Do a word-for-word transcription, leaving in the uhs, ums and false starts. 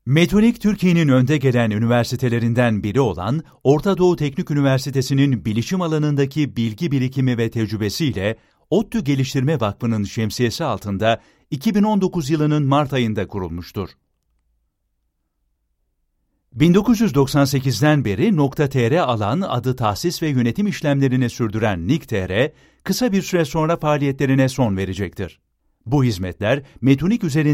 Medtronic, Türkiye'nin önde gelen üniversitelerinden biri olan Orta Doğu Teknik Üniversitesi'nin bilişim alanındaki bilgi birikimi ve tecrübesiyle ODTÜ Geliştirme Vakfı'nın şemsiyesi altında iki bin on dokuz yılının Mart ayında kurulmuştur. bin dokuz yüz doksan sekizden beri .tr alan adı tahsis ve yönetim işlemlerini sürdüren Nik.tr, kısa bir süre sonra faaliyetlerine son verecektir. Bu hizmetler Medtronic üzerinde